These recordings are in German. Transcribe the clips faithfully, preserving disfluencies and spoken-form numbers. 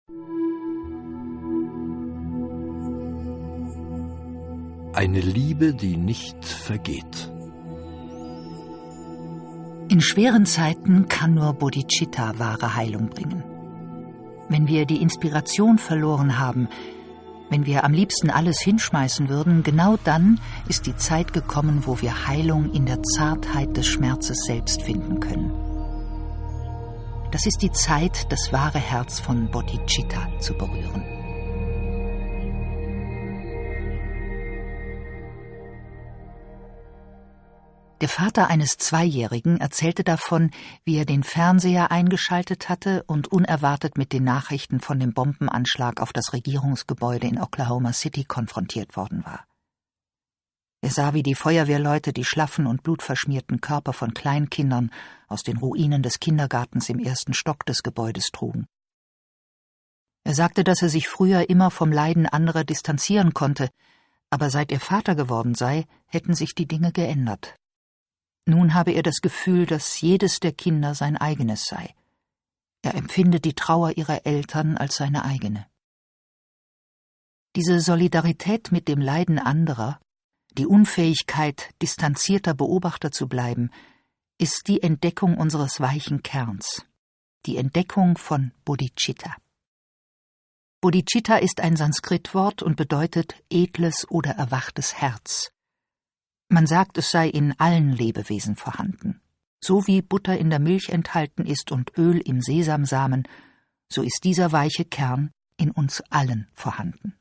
Eine Liebe, die nicht vergeht. In schweren Zeiten kann nur Bodhicitta wahre Heilung bringen. Wenn wir die Inspiration verloren haben, wenn wir am liebsten alles hinschmeißen würden, genau dann ist die Zeit gekommen, wo wir Heilung in der Zartheit des Schmerzes selbst finden können. Das ist die Zeit, das wahre Herz von Bodhicitta zu berühren. Der Vater eines Zweijährigen erzählte davon, wie er den Fernseher eingeschaltet hatte und unerwartet mit den Nachrichten von dem Bombenanschlag auf das Regierungsgebäude in Oklahoma City konfrontiert worden war. Er sah, wie die Feuerwehrleute die schlaffen und blutverschmierten Körper von Kleinkindern aus den Ruinen des Kindergartens im ersten Stock des Gebäudes trugen. Er sagte, dass er sich früher immer vom Leiden anderer distanzieren konnte, aber seit er Vater geworden sei, hätten sich die Dinge geändert. Nun habe er das Gefühl, dass jedes der Kinder sein eigenes sei. Er empfinde die Trauer ihrer Eltern als seine eigene. Diese Solidarität mit dem Leiden anderer, die Unfähigkeit, distanzierter Beobachter zu bleiben, ist die Entdeckung unseres weichen Kerns, die Entdeckung von Bodhicitta. Bodhicitta ist ein Sanskritwort und bedeutet edles oder erwachtes Herz. Man sagt, es sei in allen Lebewesen vorhanden. So wie Butter in der Milch enthalten ist und Öl im Sesamsamen, so ist dieser weiche Kern in uns allen vorhanden.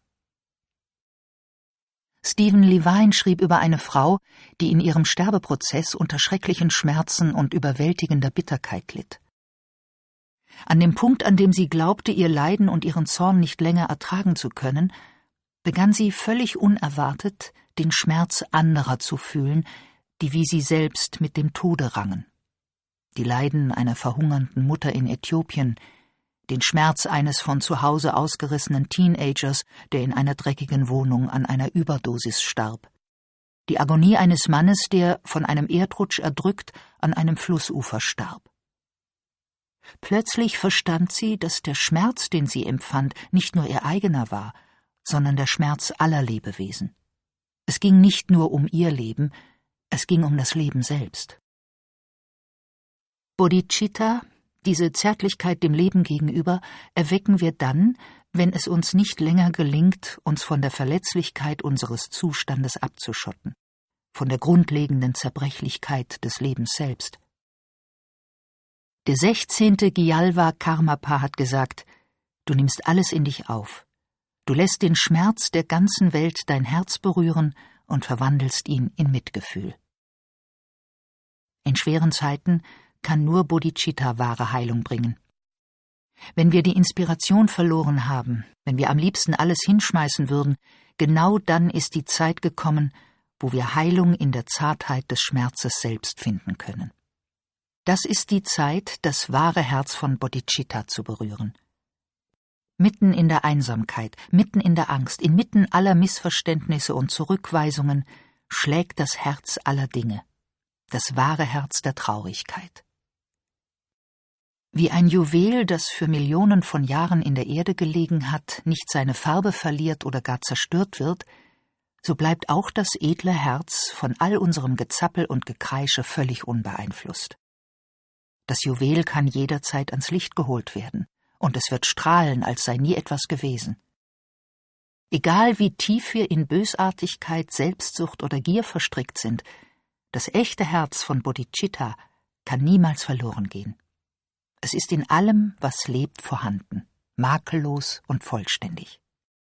Stephen Levine schrieb über eine Frau, die in ihrem Sterbeprozess unter schrecklichen Schmerzen und überwältigender Bitterkeit litt. An dem Punkt, an dem sie glaubte, ihr Leiden und ihren Zorn nicht länger ertragen zu können, begann sie völlig unerwartet, den Schmerz anderer zu fühlen, die wie sie selbst mit dem Tode rangen. Die Leiden einer verhungernden Mutter in Äthiopien, den Schmerz eines von zu Hause ausgerissenen Teenagers, der in einer dreckigen Wohnung an einer Überdosis starb, die Agonie eines Mannes, der, von einem Erdrutsch erdrückt, an einem Flussufer starb. Plötzlich verstand sie, dass der Schmerz, den sie empfand, nicht nur ihr eigener war, sondern der Schmerz aller Lebewesen. Es ging nicht nur um ihr Leben, es ging um das Leben selbst. Bodhicitta, diese Zärtlichkeit dem Leben gegenüber, erwecken wir dann, wenn es uns nicht länger gelingt, uns von der Verletzlichkeit unseres Zustandes abzuschotten, von der grundlegenden Zerbrechlichkeit des Lebens selbst. Der sechzehnte Gyalva Karmapa hat gesagt, du nimmst alles in dich auf. Du lässt den Schmerz der ganzen Welt dein Herz berühren und verwandelst ihn in Mitgefühl. In schweren Zeiten kann nur Bodhicitta wahre Heilung bringen. Wenn wir die Inspiration verloren haben, wenn wir am liebsten alles hinschmeißen würden, genau dann ist die Zeit gekommen, wo wir Heilung in der Zartheit des Schmerzes selbst finden können. Das ist die Zeit, das wahre Herz von Bodhicitta zu berühren. Mitten in der Einsamkeit, mitten in der Angst, inmitten aller Missverständnisse und Zurückweisungen schlägt das Herz aller Dinge, das wahre Herz der Traurigkeit. Wie ein Juwel, das für Millionen von Jahren in der Erde gelegen hat, nicht seine Farbe verliert oder gar zerstört wird, so bleibt auch das edle Herz von all unserem Gezappel und Gekreische völlig unbeeinflusst. Das Juwel kann jederzeit ans Licht geholt werden. Und es wird strahlen, als sei nie etwas gewesen. Egal wie tief wir in Bösartigkeit, Selbstsucht oder Gier verstrickt sind, das echte Herz von Bodhicitta kann niemals verloren gehen. Es ist in allem, was lebt, vorhanden, makellos und vollständig.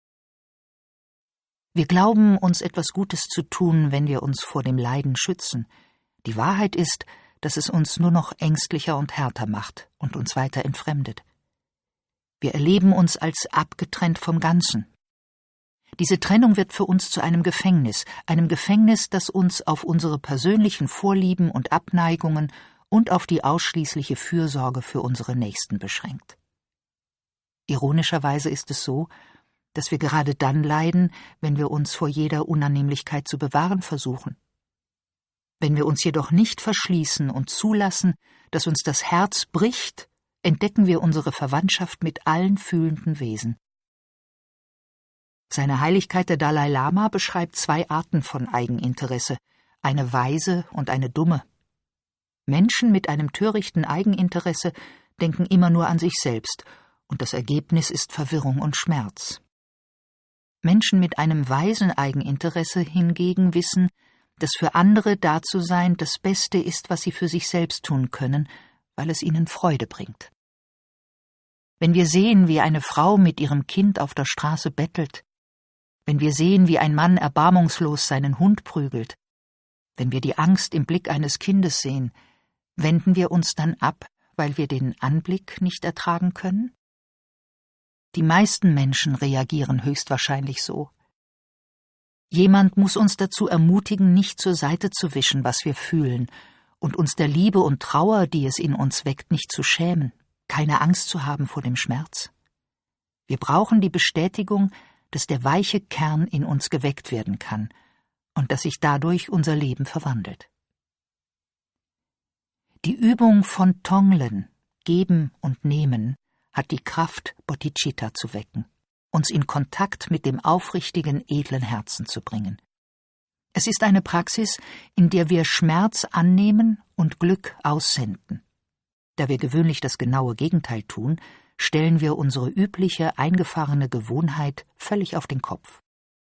Wir glauben, uns etwas Gutes zu tun, wenn wir uns vor dem Leiden schützen. Die Wahrheit ist, dass es uns nur noch ängstlicher und härter macht und uns weiter entfremdet. Wir erleben uns als abgetrennt vom Ganzen. Diese Trennung wird für uns zu einem Gefängnis, einem Gefängnis, das uns auf unsere persönlichen Vorlieben und Abneigungen und auf die ausschließliche Fürsorge für unsere Nächsten beschränkt. Ironischerweise ist es so, dass wir gerade dann leiden, wenn wir uns vor jeder Unannehmlichkeit zu bewahren versuchen. Wenn wir uns jedoch nicht verschließen und zulassen, dass uns das Herz bricht, entdecken wir unsere Verwandtschaft mit allen fühlenden Wesen. Seine Heiligkeit der Dalai Lama beschreibt zwei Arten von Eigeninteresse, eine weise und eine dumme. Menschen mit einem törichten Eigeninteresse denken immer nur an sich selbst, und das Ergebnis ist Verwirrung und Schmerz. Menschen mit einem weisen Eigeninteresse hingegen wissen, dass für andere da zu sein das Beste ist, was sie für sich selbst tun können, weil es ihnen Freude bringt. Wenn wir sehen, wie eine Frau mit ihrem Kind auf der Straße bettelt, wenn wir sehen, wie ein Mann erbarmungslos seinen Hund prügelt, wenn wir die Angst im Blick eines Kindes sehen, wenden wir uns dann ab, weil wir den Anblick nicht ertragen können? Die meisten Menschen reagieren höchstwahrscheinlich so. Jemand muss uns dazu ermutigen, nicht zur Seite zu wischen, was wir fühlen, und uns der Liebe und Trauer, die es in uns weckt, nicht zu schämen, keine Angst zu haben vor dem Schmerz. Wir brauchen die Bestätigung, dass der weiche Kern in uns geweckt werden kann und dass sich dadurch unser Leben verwandelt. Die Übung von Tonglen, Geben und Nehmen, hat die Kraft, Bodhicitta zu wecken, uns in Kontakt mit dem aufrichtigen, edlen Herzen zu bringen. Es ist eine Praxis, in der wir Schmerz annehmen und Glück aussenden. Da wir gewöhnlich das genaue Gegenteil tun, stellen wir unsere übliche, eingefahrene Gewohnheit völlig auf den Kopf.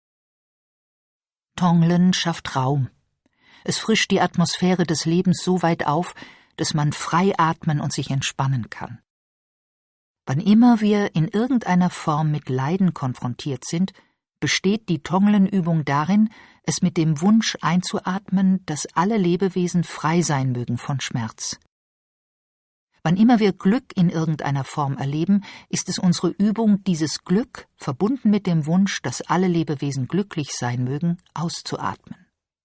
Tonglen schafft Raum. Es frischt die Atmosphäre des Lebens so weit auf, dass man frei atmen und sich entspannen kann. Wann immer wir in irgendeiner Form mit Leiden konfrontiert sind, besteht die Tonglen-Übung darin, es mit dem Wunsch einzuatmen, dass alle Lebewesen frei sein mögen von Schmerz. Wann immer wir Glück in irgendeiner Form erleben, ist es unsere Übung, dieses Glück, verbunden mit dem Wunsch, dass alle Lebewesen glücklich sein mögen, auszuatmen.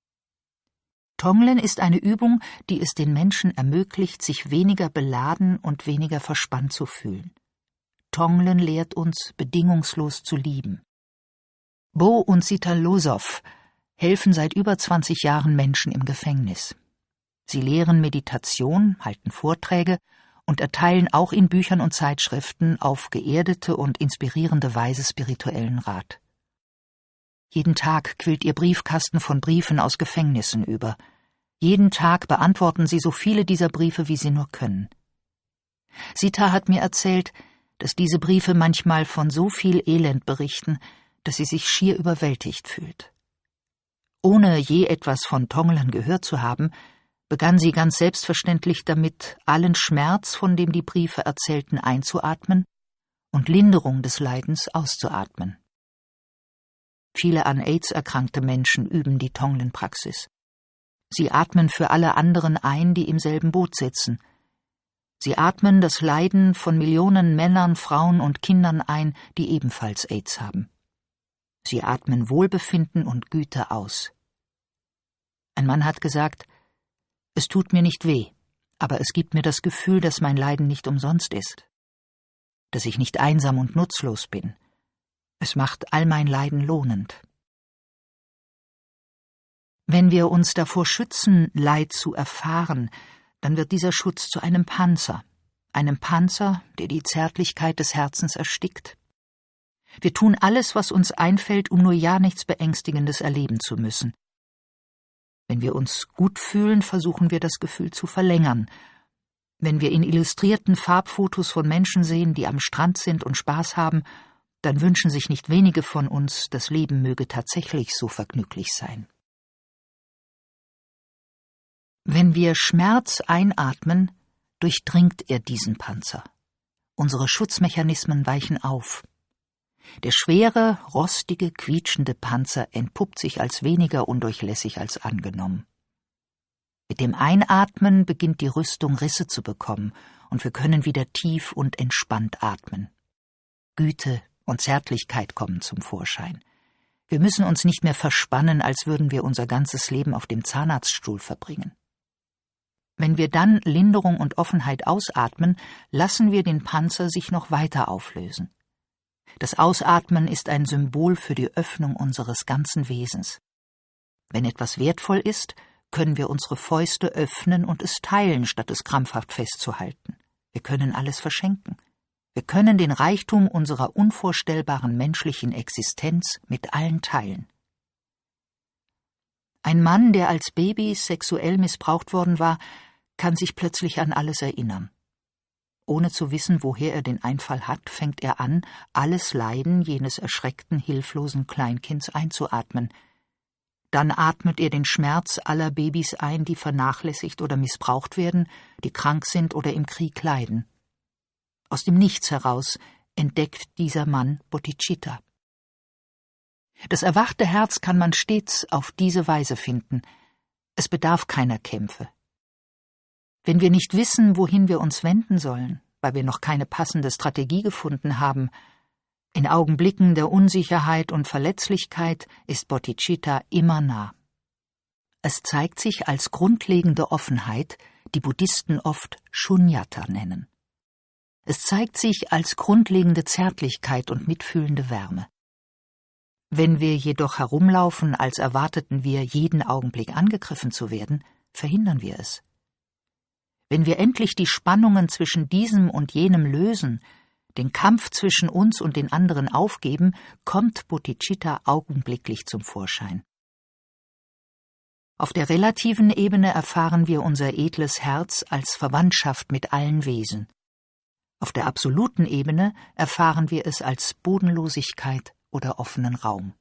Tonglen ist eine Übung, die es den Menschen ermöglicht, sich weniger beladen und weniger verspannt zu fühlen. Tonglen lehrt uns, bedingungslos zu lieben. Bo und Sita Losov helfen seit über zwanzig Jahren Menschen im Gefängnis. Sie lehren Meditation, halten Vorträge und erteilen auch in Büchern und Zeitschriften auf geerdete und inspirierende Weise spirituellen Rat. Jeden Tag quillt ihr Briefkasten von Briefen aus Gefängnissen über. Jeden Tag beantworten sie so viele dieser Briefe, wie sie nur können. Sita hat mir erzählt, dass diese Briefe manchmal von so viel Elend berichten, dass sie sich schier überwältigt fühlt. Ohne je etwas von Tonglen gehört zu haben, begann sie ganz selbstverständlich damit, allen Schmerz, von dem die Briefe erzählten, einzuatmen und Linderung des Leidens auszuatmen. Viele an AIDS erkrankte Menschen üben die Tonglen-Praxis. Sie atmen für alle anderen ein, die im selben Boot sitzen. Sie atmen das Leiden von Millionen Männern, Frauen und Kindern ein, die ebenfalls AIDS haben. Sie atmen Wohlbefinden und Güte aus. Ein Mann hat gesagt, es tut mir nicht weh, aber es gibt mir das Gefühl, dass mein Leiden nicht umsonst ist, dass ich nicht einsam und nutzlos bin. Es macht all mein Leiden lohnend. Wenn wir uns davor schützen, Leid zu erfahren, dann wird dieser Schutz zu einem Panzer, einem Panzer, der die Zärtlichkeit des Herzens erstickt. Wir tun alles, was uns einfällt, um nur ja nichts Beängstigendes erleben zu müssen. Wenn wir uns gut fühlen, versuchen wir das Gefühl zu verlängern. Wenn wir in illustrierten Farbfotos von Menschen sehen, die am Strand sind und Spaß haben, dann wünschen sich nicht wenige von uns, das Leben möge tatsächlich so vergnüglich sein. Wenn wir Schmerz einatmen, durchdringt er diesen Panzer. Unsere Schutzmechanismen weichen auf. Der schwere, rostige, quietschende Panzer entpuppt sich als weniger undurchlässig als angenommen. Mit dem Einatmen beginnt die Rüstung Risse zu bekommen und wir können wieder tief und entspannt atmen. Güte und Zärtlichkeit kommen zum Vorschein. Wir müssen uns nicht mehr verspannen, als würden wir unser ganzes Leben auf dem Zahnarztstuhl verbringen. Wenn wir dann Linderung und Offenheit ausatmen, lassen wir den Panzer sich noch weiter auflösen. Das Ausatmen ist ein Symbol für die Öffnung unseres ganzen Wesens. Wenn etwas wertvoll ist, können wir unsere Fäuste öffnen und es teilen, statt es krampfhaft festzuhalten. Wir können alles verschenken. Wir können den Reichtum unserer unvorstellbaren menschlichen Existenz mit allen teilen. Ein Mann, der als Baby sexuell missbraucht worden war, kann sich plötzlich an alles erinnern. Ohne zu wissen, woher er den Einfall hat, fängt er an, alles Leiden jenes erschreckten, hilflosen Kleinkinds einzuatmen. Dann atmet er den Schmerz aller Babys ein, die vernachlässigt oder missbraucht werden, die krank sind oder im Krieg leiden. Aus dem Nichts heraus entdeckt dieser Mann Bodhicitta. Das erwachte Herz kann man stets auf diese Weise finden. Es bedarf keiner Kämpfe. Wenn wir nicht wissen, wohin wir uns wenden sollen, weil wir noch keine passende Strategie gefunden haben, in Augenblicken der Unsicherheit und Verletzlichkeit ist Bodhicitta immer nah. Es zeigt sich als grundlegende Offenheit, die Buddhisten oft Shunyata nennen. Es zeigt sich als grundlegende Zärtlichkeit und mitfühlende Wärme. Wenn wir jedoch herumlaufen, als erwarteten wir, jeden Augenblick angegriffen zu werden, verhindern wir es. Wenn wir endlich die Spannungen zwischen diesem und jenem lösen, den Kampf zwischen uns und den anderen aufgeben, kommt Bodhicitta augenblicklich zum Vorschein. Auf der relativen Ebene erfahren wir unser edles Herz als Verwandtschaft mit allen Wesen. Auf der absoluten Ebene erfahren wir es als Bodenlosigkeit oder offenen Raum.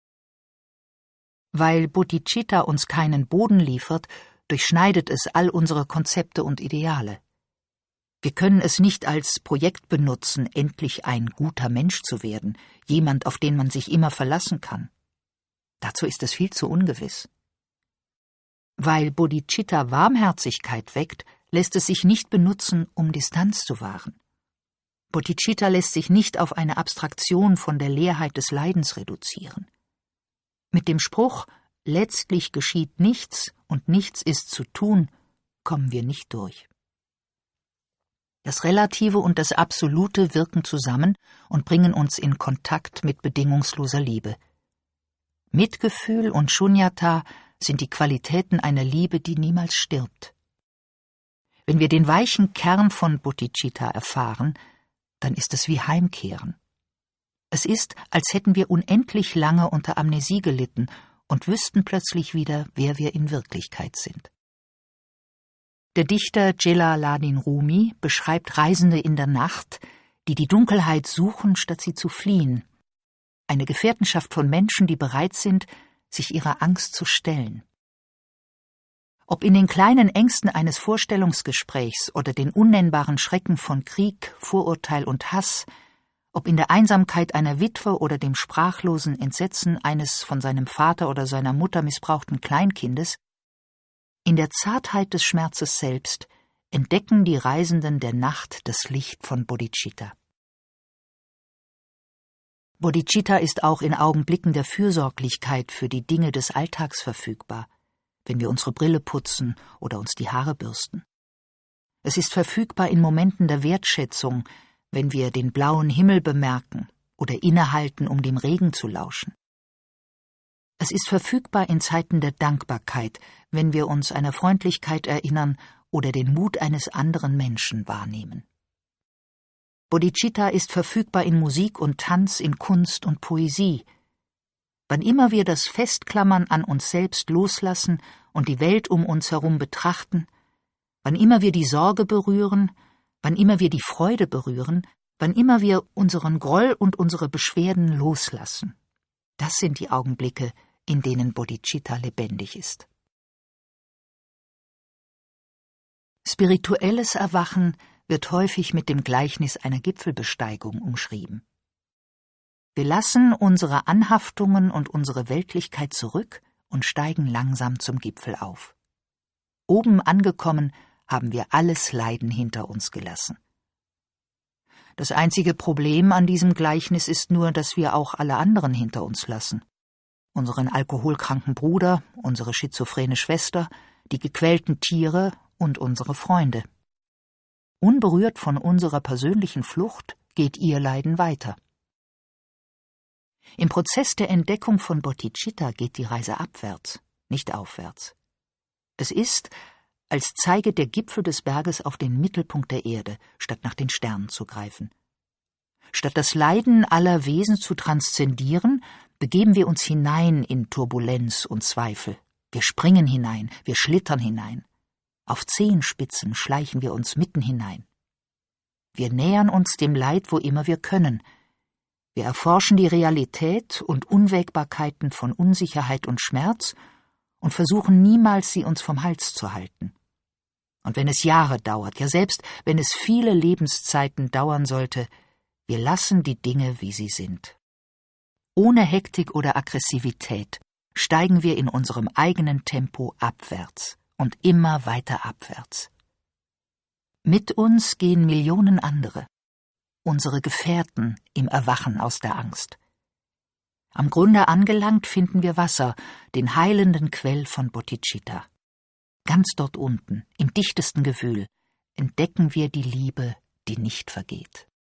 Weil Bodhicitta uns keinen Boden liefert, durchschneidet es all unsere Konzepte und Ideale. Wir können es nicht als Projekt benutzen, endlich ein guter Mensch zu werden, jemand, auf den man sich immer verlassen kann. Dazu ist es viel zu ungewiss. Weil Bodhicitta Warmherzigkeit weckt, lässt es sich nicht benutzen, um Distanz zu wahren. Bodhicitta lässt sich nicht auf eine Abstraktion von der Leerheit des Leidens reduzieren. Mit dem Spruch »Letztlich geschieht nichts und nichts ist zu tun« kommen wir nicht durch. Das Relative und das Absolute wirken zusammen und bringen uns in Kontakt mit bedingungsloser Liebe. Mitgefühl und Shunyata sind die Qualitäten einer Liebe, die niemals stirbt. Wenn wir den weichen Kern von Bodhicitta erfahren, dann ist es wie Heimkehren. Es ist, als hätten wir unendlich lange unter Amnesie gelitten und wüssten plötzlich wieder, wer wir in Wirklichkeit sind. Der Dichter Jalaluddin Rumi beschreibt Reisende in der Nacht, die die Dunkelheit suchen, statt sie zu fliehen. Eine Gefährtenschaft von Menschen, die bereit sind, sich ihrer Angst zu stellen. Ob in den kleinen Ängsten eines Vorstellungsgesprächs oder den unnennbaren Schrecken von Krieg, Vorurteil und Hass, ob in der Einsamkeit einer Witwe oder dem sprachlosen Entsetzen eines von seinem Vater oder seiner Mutter missbrauchten Kleinkindes, in der Zartheit des Schmerzes selbst entdecken die Reisenden der Nacht das Licht von Bodhicitta. Bodhicitta ist auch in Augenblicken der Fürsorglichkeit für die Dinge des Alltags verfügbar, wenn wir unsere Brille putzen oder uns die Haare bürsten. Es ist verfügbar in Momenten der Wertschätzung, wenn wir den blauen Himmel bemerken oder innehalten, um dem Regen zu lauschen. Es ist verfügbar in Zeiten der Dankbarkeit, wenn wir uns einer Freundlichkeit erinnern oder den Mut eines anderen Menschen wahrnehmen. Bodhicitta ist verfügbar in Musik und Tanz, in Kunst und Poesie. Wann immer wir das Festklammern an uns selbst loslassen und die Welt um uns herum betrachten, wann immer wir die Sorge berühren, wann immer wir die Freude berühren, wann immer wir unseren Groll und unsere Beschwerden loslassen. Das sind die Augenblicke, in denen Bodhicitta lebendig ist. Spirituelles Erwachen wird häufig mit dem Gleichnis einer Gipfelbesteigung umschrieben. Wir lassen unsere Anhaftungen und unsere Weltlichkeit zurück und steigen langsam zum Gipfel auf. Oben angekommen, haben wir alles Leiden hinter uns gelassen. Das einzige Problem an diesem Gleichnis ist nur, dass wir auch alle anderen hinter uns lassen. Unseren alkoholkranken Bruder, unsere schizophrene Schwester, die gequälten Tiere und unsere Freunde. Unberührt von unserer persönlichen Flucht geht ihr Leiden weiter. Im Prozess der Entdeckung von Bodhicitta geht die Reise abwärts, nicht aufwärts. Es ist, als zeige der Gipfel des Berges auf den Mittelpunkt der Erde, statt nach den Sternen zu greifen. Statt das Leiden aller Wesen zu transzendieren, begeben wir uns hinein in Turbulenz und Zweifel. Wir springen hinein, wir schlittern hinein. Auf Zehenspitzen schleichen wir uns mitten hinein. Wir nähern uns dem Leid, wo immer wir können. Wir erforschen die Realität und Unwägbarkeiten von Unsicherheit und Schmerz und versuchen niemals, sie uns vom Hals zu halten. Und wenn es Jahre dauert, ja selbst wenn es viele Lebenszeiten dauern sollte, wir lassen die Dinge, wie sie sind. Ohne Hektik oder Aggressivität steigen wir in unserem eigenen Tempo abwärts und immer weiter abwärts. Mit uns gehen Millionen andere, unsere Gefährten im Erwachen aus der Angst. Am Grunde angelangt finden wir Wasser, den heilenden Quell von Bodhicitta. Ganz dort unten, im dichtesten Gewühl, entdecken wir die Liebe, die nicht vergeht.